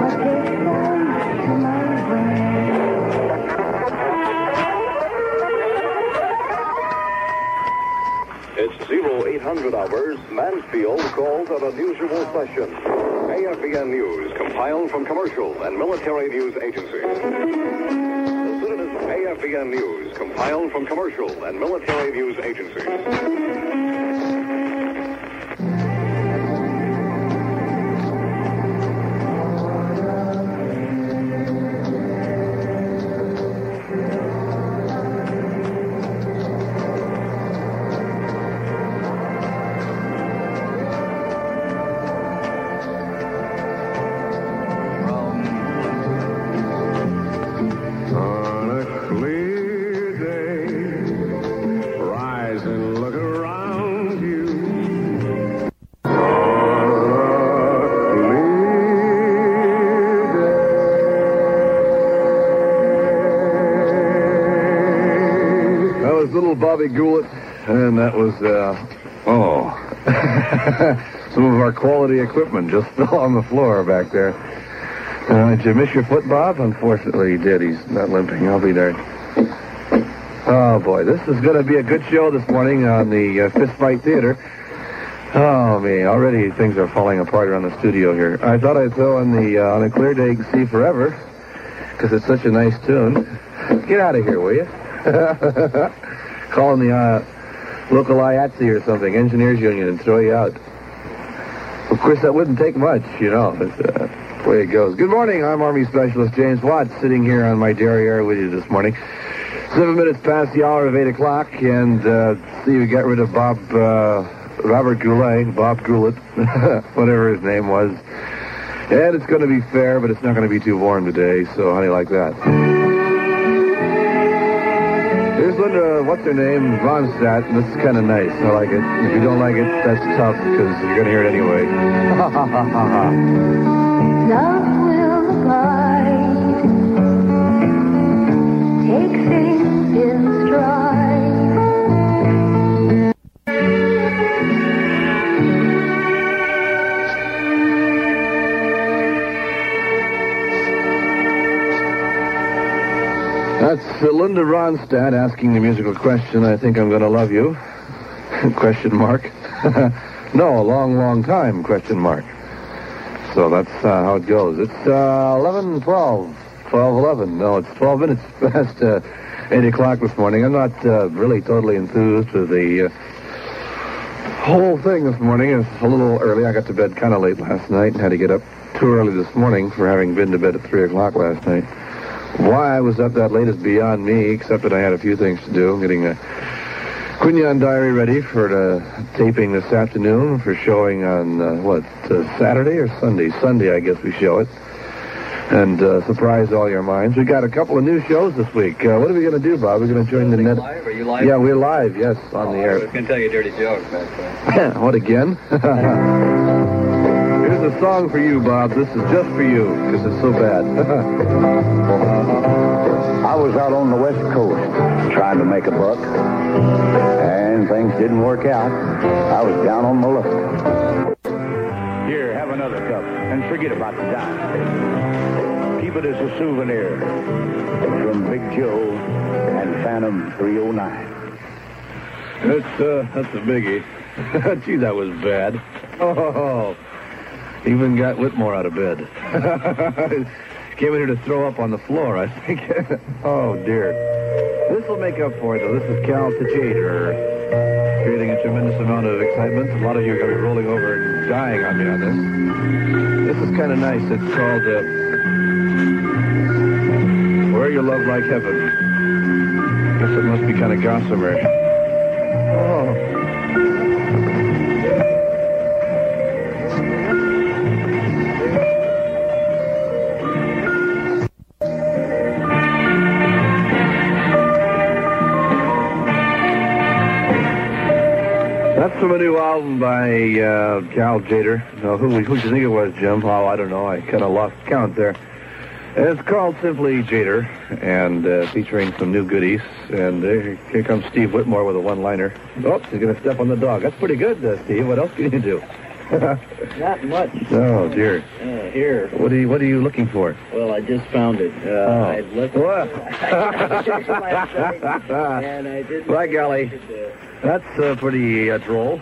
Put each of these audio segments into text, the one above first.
It's 0800 hours. Mansfield calls an unusual session. AFBN News, compiled from commercial and military news agencies. The citizen AFBN News, compiled from commercial and military news agencies. Bobby Goulet, and that was, some of our quality equipment just fell on the floor back there. Did you miss your foot, Bob? Unfortunately, he did. He's not limping. I'll be there. Oh, boy, this is going to be a good show this morning on the Fist Fight Theater. Oh, me, already things are falling apart around the studio here. I thought I'd throw in the On a Clear Day You Can See Forever, because it's such a nice tune. Get out of here, will you? Calling the local IATSE or something, Engineers Union, and throw you out. Of course, that wouldn't take much, you know. It's the way it goes. Good morning. I'm Army Specialist James Watts, sitting here on my derriere with you this morning. 7 minutes past the hour of 8 o'clock, and see, we got rid of Robert Goulet, Bob Goulet, whatever his name was. And it's going to be fair, but it's not going to be too warm today, so how do you like that? Here's Linda, what's her name? Ronstadt, and this is kind of nice. I like it. If you don't like it, that's tough, because you're going to hear it anyway. Ha, ha, ha, ha, ha. Love will abide, take things in stride. That's Linda Ronstadt asking the musical question, I think I'm going to love you, question mark. No, a long, long time, question mark. So that's how it goes. It's 11:12, 12:11. No, it's 12 minutes past 8 o'clock this morning. I'm not really totally enthused with the whole thing this morning. It's a little early. I got to bed kind of late last night and had to get up too early this morning for having been to bed at 3 o'clock last night. Why I was up that late is beyond me, except that I had a few things to do. Getting a Quignon Diary ready for the taping this afternoon for showing on, Saturday or Sunday? Sunday, I guess we show it. And surprise all your minds. We got a couple of new shows this week. What are we going to do, Bob? We're going to join the net. Live? Are you live? Yeah, we're live, yes, on the air. I was going to tell you a dirty joke, but... What, again? Here's a song for you, Bob. This is just for you, because it's so bad. I was out on the West Coast trying to make a buck, and things didn't work out. I was down on my luck. Here, have another cup, and forget about the dime. Keep it as a souvenir from Big Joe and Phantom 309. That's a biggie. Gee, that was bad. Oh, even got Whitmore out of bed. Came in here to throw up on the floor, I think. Oh, dear. This will make up for it, though. This is Cal Tjader, creating a tremendous amount of excitement. A lot of you are going to be rolling over and dying on me on this. This is kind of nice. It's called Where You Love Like Heaven. Guess it must be kind of gossamer. Oh. That's from a new album by Cal Tjader. No, who'd you think it was, Jim? Oh, I don't know. I kind of lost count there. It's called simply Tjader, and featuring some new goodies. And here comes Steve Whitmore with a one-liner. Oh, he's going to step on the dog. That's pretty good, Steve. What else can you do? Not much. Oh, dear. Here. What are you looking for? Well, I just found it. I'd left it. What? And I didn't. By golly. That's pretty droll.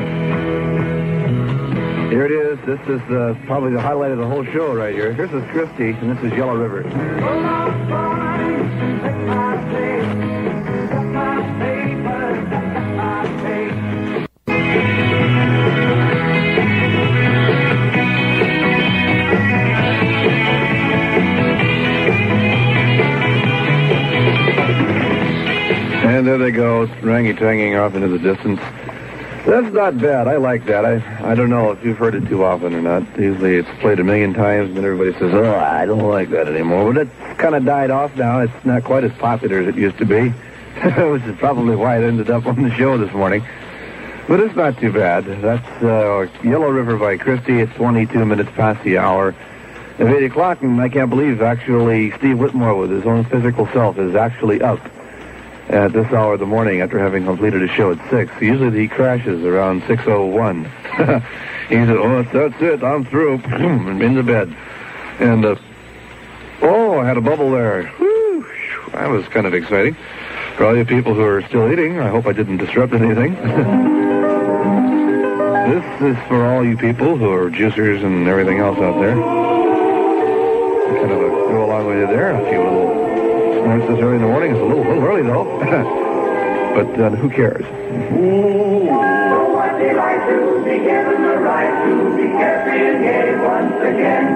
Here it is. This is probably the highlight of the whole show right here. This is Christie, and this is Yellow River. And there they go, rangy-tanging off into the distance. That's not bad. I like that. I don't know if you've heard it too often or not. Usually it's played a million times, and then everybody says, oh, I don't like that anymore. But it's kind of died off now. It's not quite as popular as it used to be, which is probably why it ended up on the show this morning. But it's not too bad. That's Yellow River by Christie. It's 22 minutes past the hour of 8 o'clock, and I can't believe, actually, Steve Whitmore, with his own physical self, is actually up at this hour of the morning after having completed a show at 6. Usually he crashes around 6:01. He said, oh, that's it, I'm through. I'm in the bed. And, I had a bubble there. Whew, that was kind of exciting. For all you people who are still eating, I hope I didn't disrupt anything. This is for all you people who are juicers and everything else out there. Kind of a go along with you there. A few little snorts this early in the morning. It's a little early, though. But who cares? What delight to be given the right to be carefree and gay once again.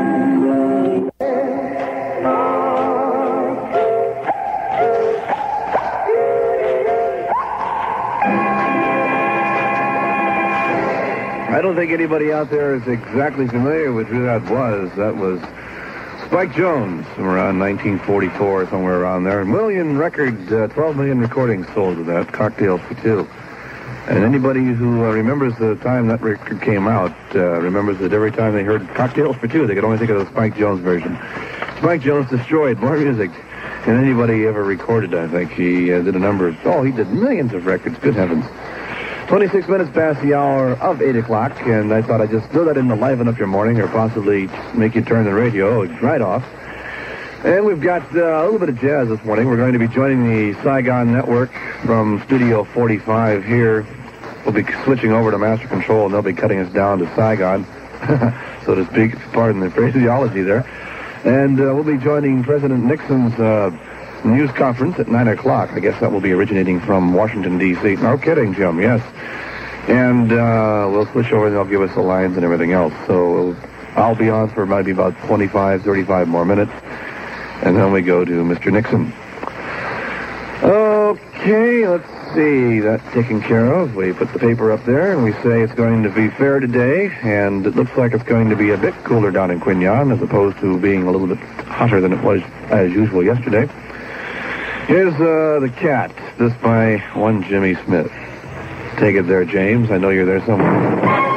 I don't think anybody out there is exactly familiar with who that was. That was Spike Jones from around 1944, somewhere around there. 12 million recordings sold with that, Cocktails for Two. And anybody who remembers the time that record came out remembers that every time they heard Cocktails for Two, they could only think of the Spike Jones version. Spike Jones destroyed more music than anybody ever recorded, I think. He did a number of... Oh, he did millions of records. Good heavens. 26 minutes past the hour of 8 o'clock, and I thought I'd just throw that in to liven up your morning or possibly make you turn the radio right off. And we've got a little bit of jazz this morning. We're going to be joining the Saigon Network from Studio 45 here. We'll be switching over to Master Control, and they'll be cutting us down to Saigon, so to speak. Pardon the phraseology there. And we'll be joining President Nixon's news conference at 9 o'clock. I guess that will be originating from Washington, D.C. No kidding, Jim, yes. And we'll switch over and they'll give us the lines and everything else. So I'll be on for maybe about 25, 35 more minutes. And then we go to Mr. Nixon. Okay, let's see. That's taken care of. We put the paper up there and we say it's going to be fair today. And it looks like it's going to be a bit cooler down in Quinyon as opposed to being a little bit hotter than it was as usual yesterday. Here's The Cat, this by one Jimmy Smith. Take it there, James. I know you're there somewhere.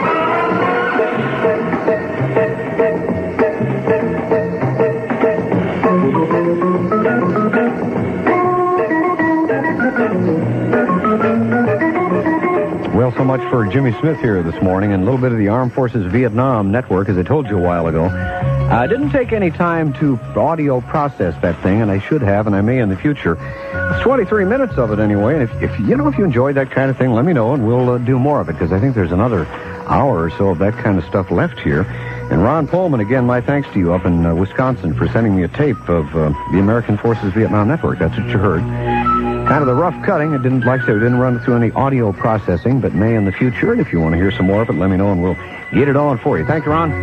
Well, so much for Jimmy Smith here this morning, and a little bit of the Armed Forces Vietnam Network, as I told you a while ago. I didn't take any time to audio process that thing, and I should have, and I may in the future. It's 23 minutes of it anyway, and if you enjoyed that kind of thing, let me know, and we'll do more of it, because I think there's another hour or so of that kind of stuff left here. And Ron Pullman, again, my thanks to you up in Wisconsin for sending me a tape of the American Forces Vietnam Network. That's what you heard. Kind of the rough cutting. It didn't, like I said, we didn't run it through any audio processing, but may in the future. And if you want to hear some more of it, let me know, and we'll get it on for you. Thank you, Ron.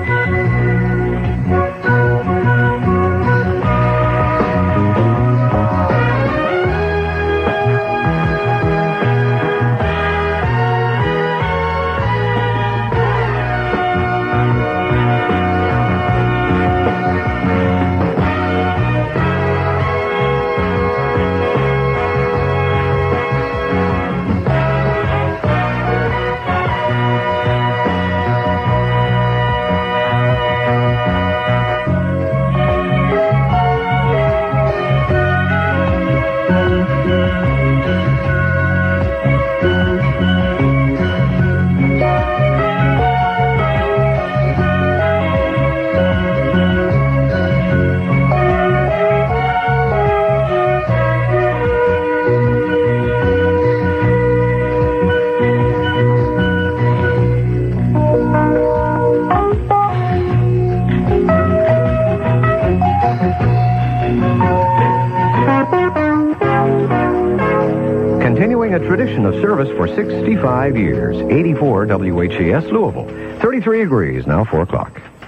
serving a tradition of service for 65 years. 84 WHAS Louisville. 33 degrees, now 4 o'clock.